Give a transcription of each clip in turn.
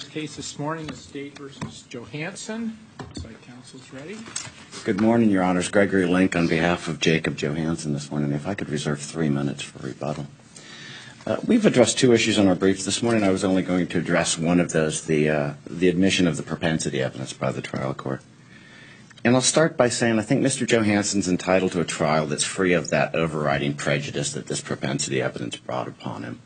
Case this morning is State v. Johansen. Site counsel's ready. Good morning, Your Honors. Gregory Link on behalf of Jacob Johansen this morning. If I could reserve 3 minutes for rebuttal. We've addressed two issues on our briefs this morning. I was only going to address one of those, the admission of the propensity evidence by the trial court. And I'll start by saying I think Mr. Johansen's entitled to a trial that's free of that overriding prejudice that this propensity evidence brought upon him.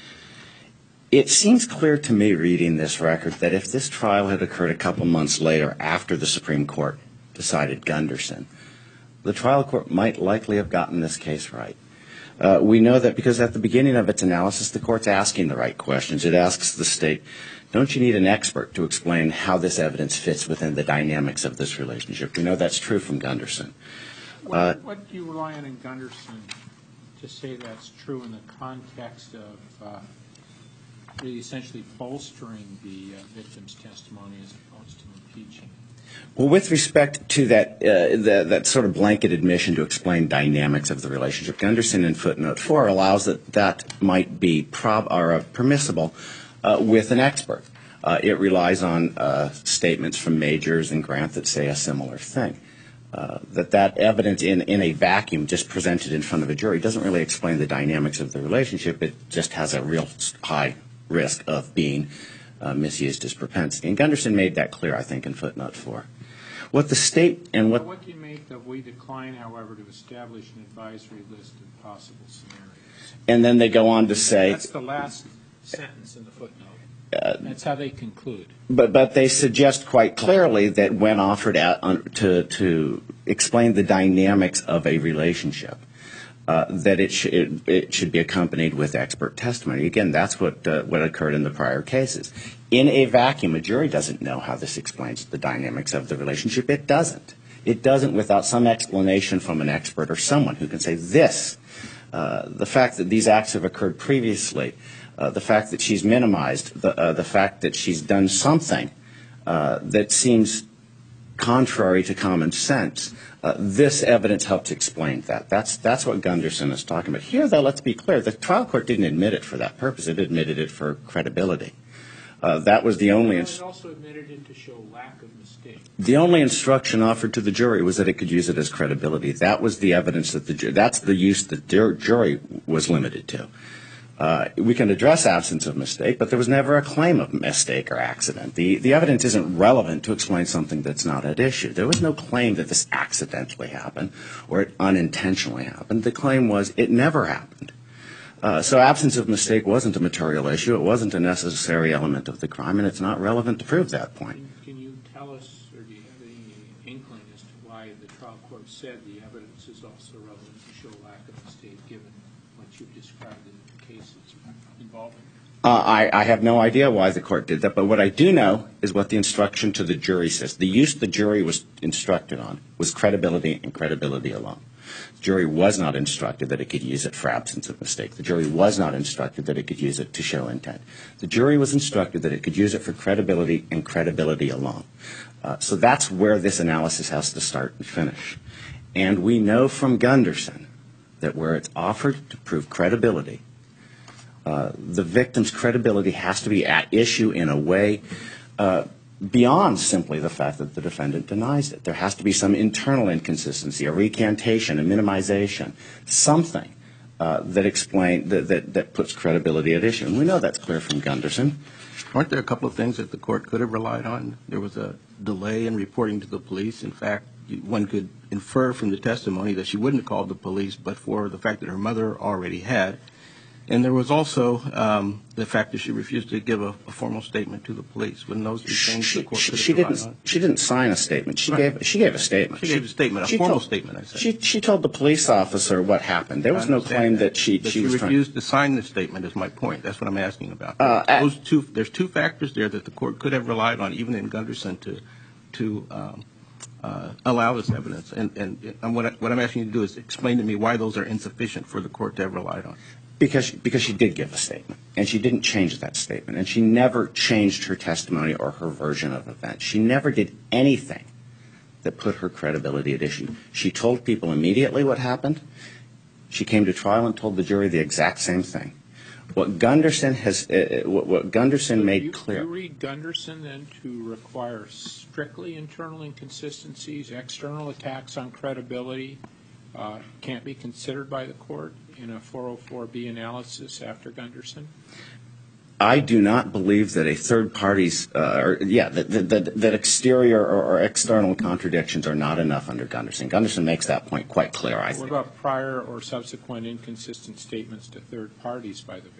It seems clear to me reading this record that if this trial had occurred a couple months later after the Supreme Court decided Gunderson, the trial court might likely have gotten this case right. We know that because at the beginning of its analysis, the court's asking the right questions. It asks the state, don't you need an expert to explain how this evidence fits within the dynamics of this relationship? We know that's true from Gunderson. What do you rely on in Gunderson to say that's true in the context of really essentially bolstering the victim's testimony as opposed to impeaching? Well, with respect to that sort of blanket admission to explain dynamics of the relationship, Gunderson in footnote 4 allows that might be permissible with an expert. It relies on statements from Majors and Grant that say a similar thing. That evidence in a vacuum just presented in front of a jury doesn't really explain the dynamics of the relationship. It just has a real high risk of being misused as propensity. And Gunderson made that clear, I think, in footnote 4. What the state and what do you make of we decline, however, to establish an advisory list of possible scenarios? And then they go on to say that's the last sentence in the footnote. That's how they conclude. But they suggest quite clearly that when offered to explain the dynamics of a relationship, that it should be accompanied with expert testimony. Again, that's what occurred in the prior cases. In a vacuum, a jury doesn't know how this explains the dynamics of the relationship. It doesn't. It doesn't without some explanation from an expert or someone who can say this. The fact that these acts have occurred previously, the fact that she's minimized, the fact that she's done something that seems contrary to common sense, this evidence helps explain that. That's what Gunderson is talking about. Here, though, let's be clear. The trial court didn't admit it for that purpose. It admitted it for credibility. That was the only. It also admitted it to show lack of mistake. The only instruction offered to the jury was that it could use it as credibility. That was the evidence that that's the use that the jury was limited to. We can address absence of mistake, but there was never a claim of mistake or accident. The evidence isn't relevant to explain something that's not at issue. There was no claim that this accidentally happened or it unintentionally happened. The claim was it never happened. So absence of mistake wasn't a material issue. It wasn't a necessary element of the crime, and it's not relevant to prove that point. Can you tell us, or do you have any inkling as to why the trial court said the evidence is also relevant to show lack of mistake, given what you've described in the cases involving? I have no idea why the court did that, but what I do know is what the instruction to the jury says. The use the jury was instructed on was credibility and credibility alone. The jury was not instructed that it could use it for absence of mistake. The jury was not instructed that it could use it to show intent. The jury was instructed that it could use it for credibility and credibility alone. So that's where this analysis has to start and finish. And we know from Gunderson that where it's offered to prove credibility, the victim's credibility has to be at issue in a way beyond simply the fact that the defendant denies it. There has to be some internal inconsistency, a recantation, a minimization, something that puts credibility at issue. And we know that's clear from Gunderson. Aren't there a couple of things that the court could have relied on? There was a delay in reporting to the police. In fact, one could infer from the testimony that she wouldn't have called the police but for the fact that her mother already had. And there was also the fact that she refused to give a formal statement to the police. Wouldn't those be things the court could have relied on? She didn't sign a statement. She gave a statement. She gave a statement, a formal statement, I said. She told the police officer what happened. There was no claim that she was trying. Refused to sign the statement is my point. That's what I'm asking about. There's two factors there that the court could have relied on, even in Gunderson, to allow this evidence. And what I'm asking you to do is explain to me why those are insufficient for the court to have relied on. Because she did give a statement, and she didn't change that statement, and she never changed her testimony or her version of events. She never did anything that put her credibility at issue. She told people immediately what happened. She came to trial and told the jury the exact same thing. What Gunderson has, what Gunderson made clear. Do you read Gunderson then to require strictly internal inconsistencies, external attacks on credibility can't be considered by the court in a 404B analysis after Gunderson? I do not believe that a third party's, that exterior or external contradictions are not enough under Gunderson. Gunderson makes that point quite clear, I think. What about prior or subsequent inconsistent statements to third parties by the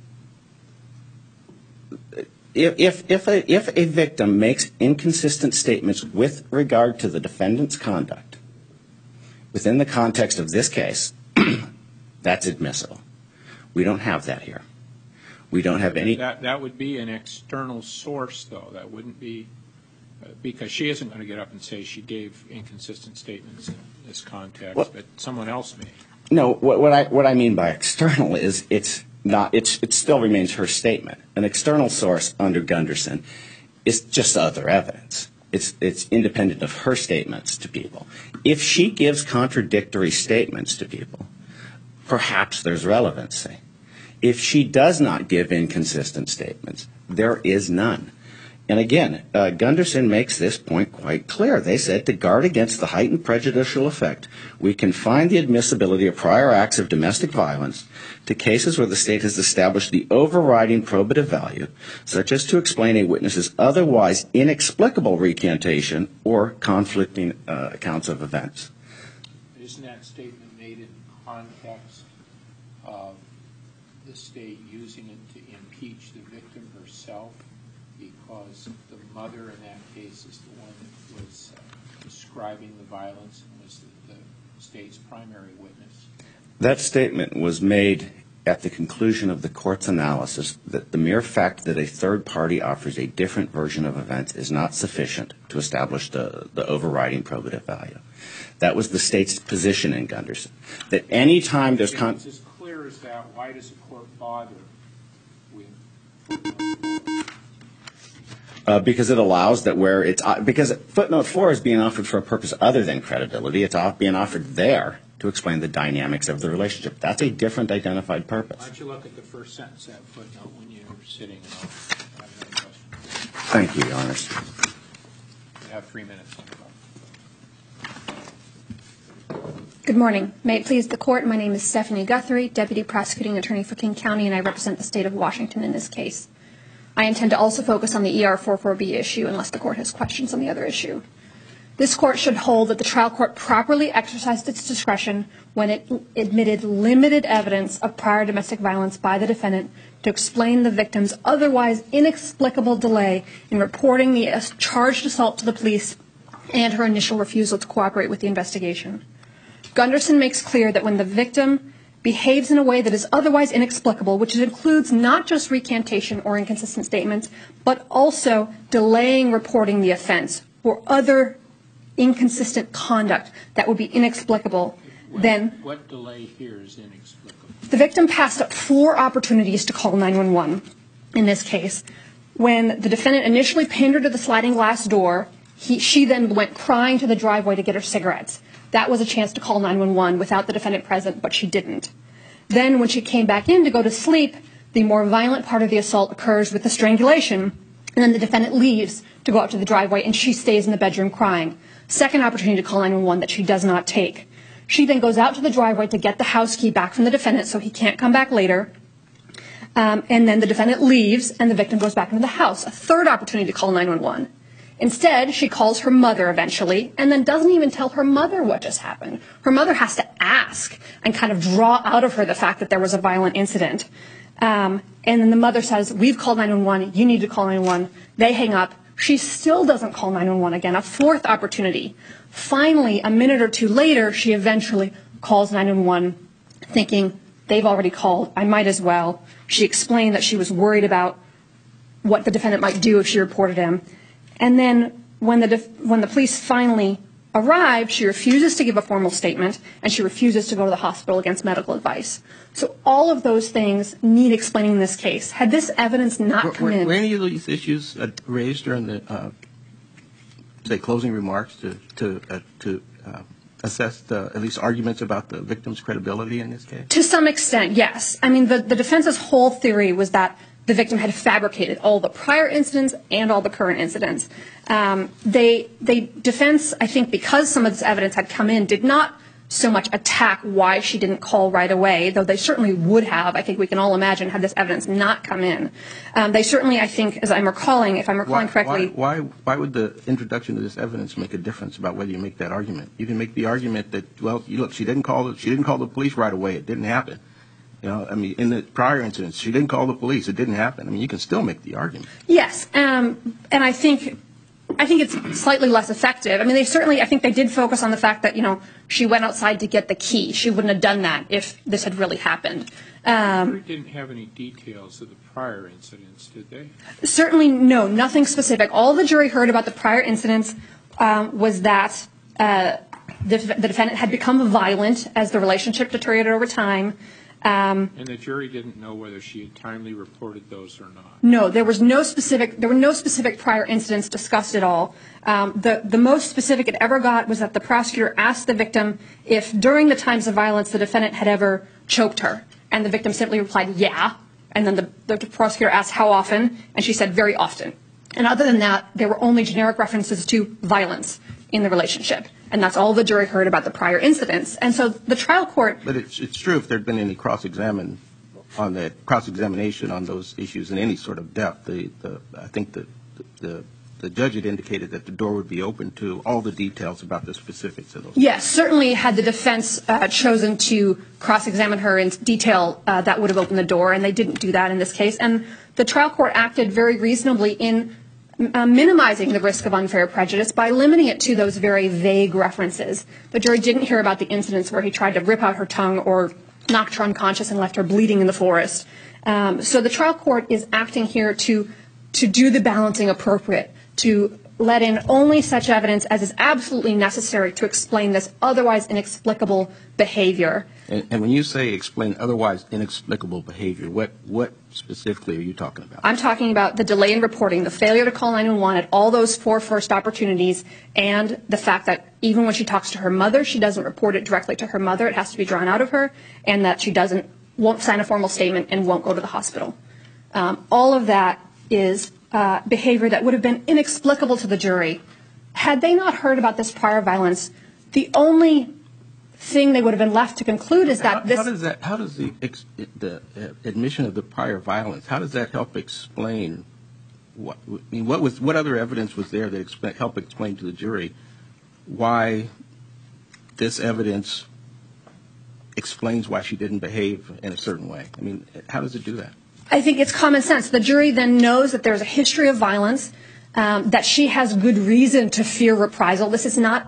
victim? If a victim makes inconsistent statements with regard to the defendant's conduct within the context of this case, that's admissible. We don't have that here. We don't have any. That would be an external source, though. That wouldn't be, because she isn't going to get up and say she gave inconsistent statements in this context, but someone else may. No, what I mean by external is it still remains her statement. An external source under Gunderson is just other evidence. It's independent of her statements to people. If she gives contradictory statements to people, perhaps there's relevancy. If she does not give inconsistent statements, there is none. And again, Gunderson makes this point quite clear. They said to guard against the heightened prejudicial effect, we confine the admissibility of prior acts of domestic violence to cases where the state has established the overriding probative value, such as to explain a witness's otherwise inexplicable recantation or conflicting accounts of events. Isn't that statement made in context of the state using it to impeach the victim herself, because the mother in that case is the one that was describing the violence and was the state's primary witness? That statement was made at the conclusion of the court's analysis that the mere fact that a third party offers a different version of events is not sufficient to establish the overriding probative value. That was the state's position in Gunderson. That any time there's If it's as clear as that, why does the court bother with footnote 4? because it allows that where it's because footnote 4 is being offered for a purpose other than credibility. It's being offered there to explain the dynamics of the relationship. That's a different identified purpose. Why don't you look at the first sentence of that footnote when you're sitting and I'll have another question. Thank you, Your Honors. You have 3 minutes. Good morning. May it please the Court, my name is Stephanie Guthrie, Deputy Prosecuting Attorney for King County, and I represent the state of Washington in this case. I intend to also focus on the ER 44B issue unless the Court has questions on the other issue. This Court should hold that the trial court properly exercised its discretion when it admitted limited evidence of prior domestic violence by the defendant to explain the victim's otherwise inexplicable delay in reporting the charged assault to the police and her initial refusal to cooperate with the investigation. Gunderson makes clear that when the victim behaves in a way that is otherwise inexplicable, which includes not just recantation or inconsistent statements, but also delaying reporting the offense or other inconsistent conduct that would be inexplicable, then What delay here is inexplicable? the victim passed up 4 opportunities to call 911 in this case. When the defendant initially pinned her to the sliding glass door, she then went crying to the driveway to get her cigarettes. That was a chance to call 911 without the defendant present, but she didn't. Then when she came back in to go to sleep, the more violent part of the assault occurs with the strangulation, and then the defendant leaves to go out to the driveway, and she stays in the bedroom crying. Second opportunity to call 911 that she does not take. She then goes out to the driveway to get the house key back from the defendant so he can't come back later. And then the defendant leaves, and the victim goes back into the house. A third opportunity to call 911. Instead, she calls her mother eventually, and then doesn't even tell her mother what just happened. Her mother has to ask and kind of draw out of her the fact that there was a violent incident. And then the mother says, we've called 911, you need to call 911. They hang up. She still doesn't call 911 again, a fourth opportunity. Finally, a minute or two later, she eventually calls 911, thinking, they've already called, I might as well. She explained that she was worried about what the defendant might do if she reported him. And then when the police finally arrived, she refuses to give a formal statement, and she refuses to go to the hospital against medical advice. So all of those things need explaining in this case. Had this evidence not come in... Were any of these issues raised during the, say, closing remarks to assessed at least arguments about the victim's credibility in this case? To some extent, yes. I mean, the defense's whole theory was that the victim had fabricated all the prior incidents and all the current incidents. Defense, I think, because some of this evidence had come in, did not so much attack why she didn't call right away, though they certainly would have. I think we can all imagine had this evidence not come in. They certainly, I think, if I'm recalling correctly. Why would the introduction of this evidence make a difference about whether you make that argument? You can make the argument that, well, look, she didn't call the police right away. It didn't happen. You know, I mean, in the prior incidents, she didn't call the police. It didn't happen. I mean, you can still make the argument. Yes, and I think it's slightly less effective. I mean, I think they did focus on the fact that, you know, she went outside to get the key. She wouldn't have done that if this had really happened. The jury didn't have any details of the prior incidents, did they? Certainly, no, nothing specific. All the jury heard about the prior incidents was that the defendant had become violent as the relationship deteriorated over time. And the jury didn't know whether she had timely reported those or not. No, there were no specific prior incidents discussed at all. The most specific it ever got was that the prosecutor asked the victim if during the times of violence the defendant had ever choked her, and the victim simply replied, yeah. And then the prosecutor asked how often, and she said very often. And other than that, there were only generic references to violence in the relationship. And that's all the jury heard about the prior incidents. And so the trial court... But it's true if there had been any cross-examination on those issues in any sort of depth. I think the judge had indicated that the door would be open to all the details about the specifics of those. Yes, certainly had the defense chosen to cross-examine her in detail, that would have opened the door, and they didn't do that in this case. And the trial court acted very reasonably in minimizing the risk of unfair prejudice by limiting it to those very vague references. The jury didn't hear about the incidents where he tried to rip out her tongue or knocked her unconscious and left her bleeding in the forest. So the trial court is acting here to do the balancing appropriate, to let in only such evidence as is absolutely necessary to explain this otherwise inexplicable behavior. And when you say explain otherwise inexplicable behavior, what specifically are you talking about? I'm talking about the delay in reporting, the failure to call 911 at all those 4 first opportunities, and the fact that even when she talks to her mother, she doesn't report it directly to her mother. It has to be drawn out of her, and that she won't sign a formal statement and won't go to the hospital. All of that is behavior that would have been inexplicable to the jury. Had they not heard about this prior violence, the only thing they would have been left to conclude is that How does the admission of the prior violence, how does that help explain what other evidence was there that helped explain to the jury why this evidence explains why she didn't behave in a certain way? I mean, how does it do that? I think it's common sense. The jury then knows that there's a history of violence, that she has good reason to fear reprisal. This is not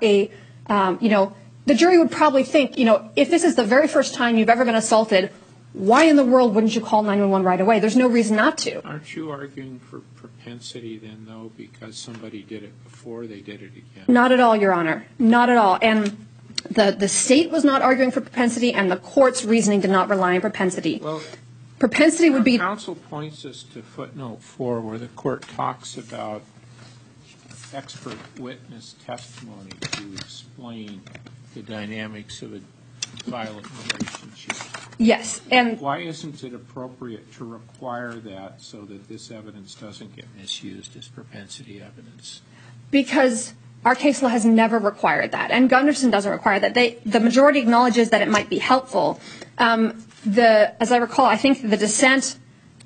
the jury would probably think, if this is the very first time you've ever been assaulted, why in the world wouldn't you call 911 right away? There's no reason not to. Aren't you arguing for propensity then, though, because somebody did it before they did it again? Not at all, Your Honor. Not at all. And the state was not arguing for propensity, and the court's reasoning did not rely on propensity. Well, propensity would be... Counsel points us to footnote 4, where the court talks about expert witness testimony to explain the dynamics of a violent relationship. Yes. And why isn't it appropriate to require that so that this evidence doesn't get misused as propensity evidence? Because our case law has never required that, and Gunderson doesn't require that. The majority acknowledges that it might be helpful. As I recall, I think the dissent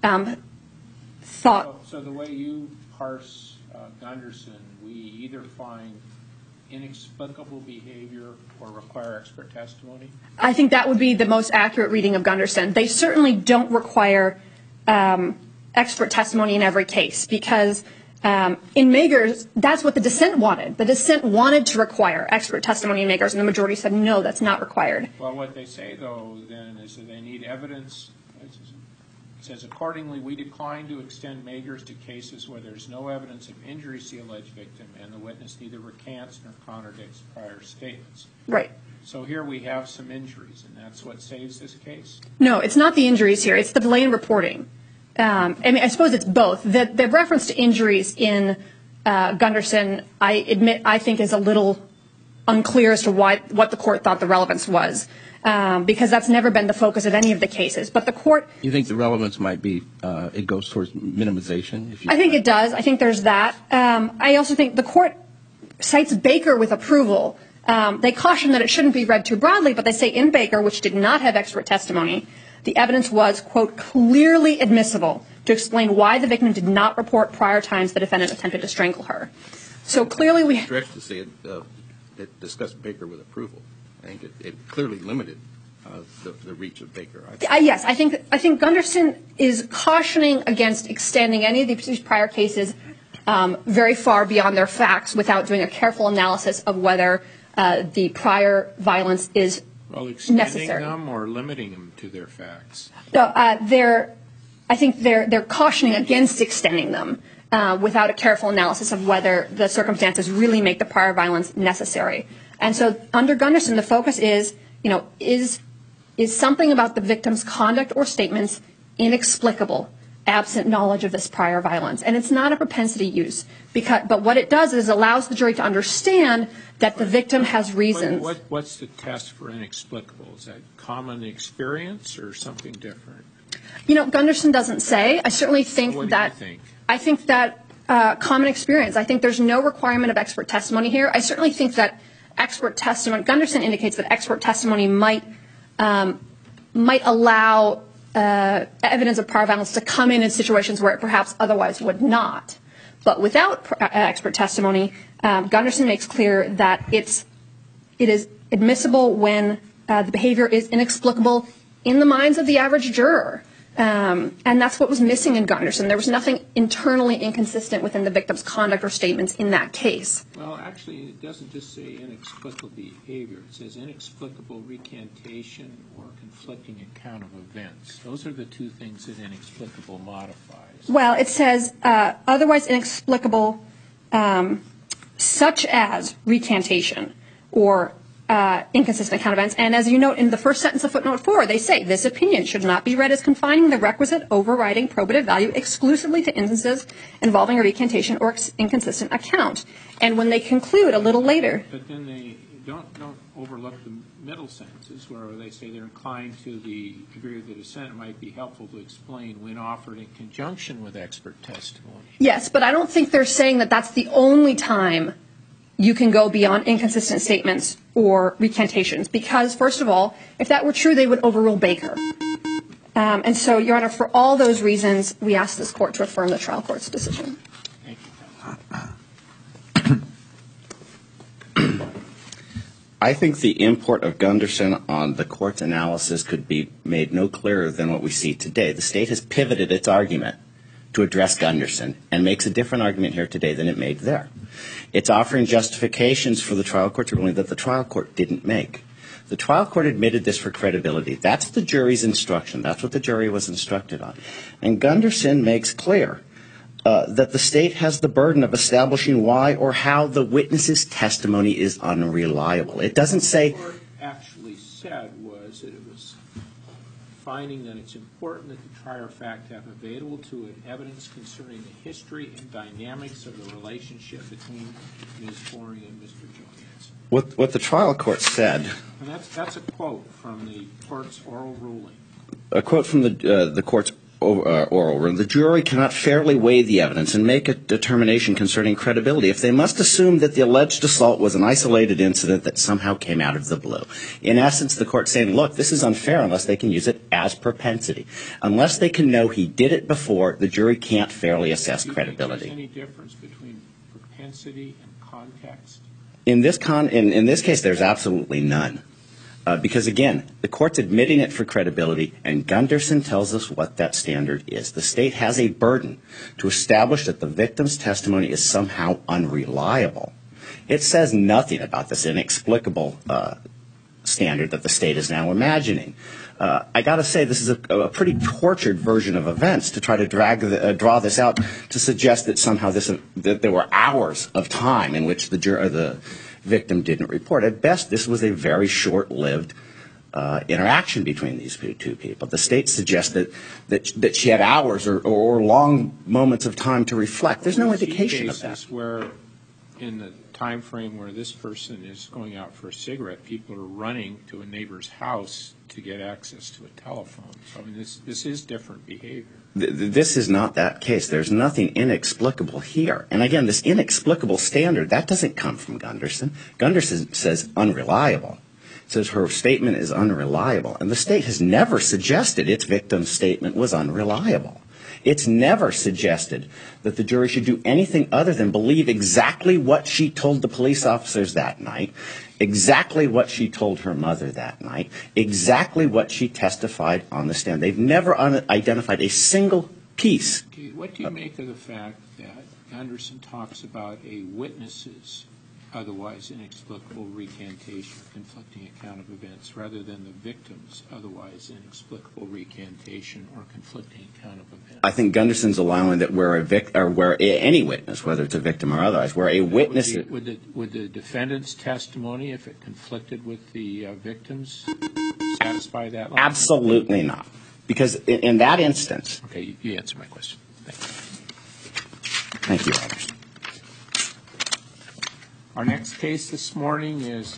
thought... So the way you parse Gunderson, we either find inexplicable behavior or require expert testimony? I think that would be the most accurate reading of Gunderson. They certainly don't require expert testimony in every case, because in Magers, that's what the dissent wanted. The dissent wanted to require expert testimony in Magers, and the majority said, no, that's not required. Well, what they say, though, then, is that they need evidence. It says, accordingly, we decline to extend Magers to cases where there's no evidence of injuries to the alleged victim and the witness neither recants nor contradicts prior statements. Right. So here we have some injuries, and that's what saves this case? No, it's not the injuries here. It's the delay in reporting. I suppose it's both. The reference to injuries in Gunderson, I admit, I think is a little unclear as to what the court thought the relevance was, because that's never been the focus of any of the cases. But the court... You think the relevance might be it goes towards minimization? I think it does. I think there's that. I also think the court cites Baker with approval. They caution that it shouldn't be read too broadly, but they say in Baker, which did not have expert testimony, the evidence was, quote, clearly admissible to explain why the victim did not report prior times the defendant attempted to strangle her. So clearly we... Stretch to say it discussed Baker with approval. I think it clearly limited the reach of Baker. Yes, I think Gunderson is cautioning against extending any of these prior cases very far beyond their facts without doing a careful analysis of whether the prior violence is extending necessary. them or limiting them to their facts? No, I think they're cautioning against extending them without a careful analysis of whether the circumstances really make the prior violence necessary. And so under Gunderson, the focus is, is something about the victim's conduct or statements inexplicable, absent knowledge of this prior violence. And it's not a propensity use, but what it does is allows the jury to understand that the victim has reasons. What's the test for inexplicable? Is that common experience or something different? Gunderson doesn't say. I certainly think what that. Do you think? I think that common experience. I think there's no requirement of expert testimony here. I certainly think that expert testimony. Gunderson indicates that expert testimony might allow evidence of prior violence to come in situations where it perhaps otherwise would not. But without expert testimony, Gunderson makes clear that it is admissible when the behavior is inexplicable in the minds of the average juror. And that's what was missing in Gunderson. There was nothing internally inconsistent within the victim's conduct or statements in that case. Well, actually, it doesn't just say inexplicable behavior. It says inexplicable recantation or conflicting account of events. Those are the two things that inexplicable modifies. Well, it says otherwise inexplicable, such as recantation or inconsistent account of events. And as you note in the first sentence of footnote 4, they say this opinion should not be read as confining the requisite overriding probative value exclusively to instances involving a recantation or inconsistent account. And when they conclude a little later. But then they don't overlook the middle sentences where they say they're inclined to the degree of the dissent might be helpful to explain when offered in conjunction with expert testimony. Yes, but I don't think they're saying that that's the only time you can go beyond inconsistent statements or recantations. Because, first of all, if that were true, they would overrule Baker. And so, Your Honor, for all those reasons, we ask this Court to affirm the trial court's decision. Thank you. I think the import of Gunderson on the Court's analysis could be made no clearer than what we see today. The State has pivoted its argument to address Gunderson and makes a different argument here today than it made there. It's offering justifications for the trial court's ruling that the trial court didn't make. The trial court admitted this for credibility. That's the jury's instruction. That's what the jury was instructed on. And Gunderson makes clear that the State has the burden of establishing why or how the witness's testimony is unreliable. It doesn't say... What the court actually said was that it was finding that it's important that the trier of fact have available to it evidence concerning the history and dynamics of the relationship between Ms. Boring and Mr. Johansen. What the trial court said... And that's a quote from the court's oral ruling. A quote from the court's oral ruling. The jury cannot fairly weigh the evidence and make a determination concerning credibility if they must assume that the alleged assault was an isolated incident that somehow came out of the blue. In essence, the court's saying, look, this is unfair unless they can use it as propensity. Unless they can know he did it before, the jury can't fairly assess credibility. Do you think there's any difference between propensity and context? In this case, there's absolutely none. Because, again, the court's admitting it for credibility, and Gunderson tells us what that standard is. The State has a burden to establish that the victim's testimony is somehow unreliable. It says nothing about this inexplicable standard that the State is now imagining. I got to say, this is a pretty tortured version of events to try to draw this out to suggest that somehow that there were hours of time in which the victim didn't report. At best, this was a very short-lived interaction between these two people. The State suggests that she had hours or long moments of time to reflect. There's no indication of that. Where in the time frame where this person is going out for a cigarette, people are running to a neighbor's house to get access to a telephone. So I mean, this is different behavior. This is not that case. There's nothing inexplicable here. And again, this inexplicable standard, that doesn't come from Gunderson. Gunderson says unreliable. It says her statement is unreliable. And the state has never suggested its victim's statement was unreliable. It's never suggested that the jury should do anything other than believe exactly what she told the police officers that night, exactly what she told her mother that night, exactly what she testified on the stand. They've never identified a single piece. Okay, what do you make of the fact that Gunderson talks about a witness's otherwise inexplicable recantation, conflicting account of events, rather than the victim's otherwise inexplicable recantation or conflicting account of events? I think Gunderson's allowing that where any witness, whether it's a victim or otherwise, where a witness... Would the defendant's testimony, if it conflicted with the victim's, satisfy that line? Absolutely not. Because in that instance... Okay, you answer my question. Thank you. Thank you, Your Honors. Our next case this morning is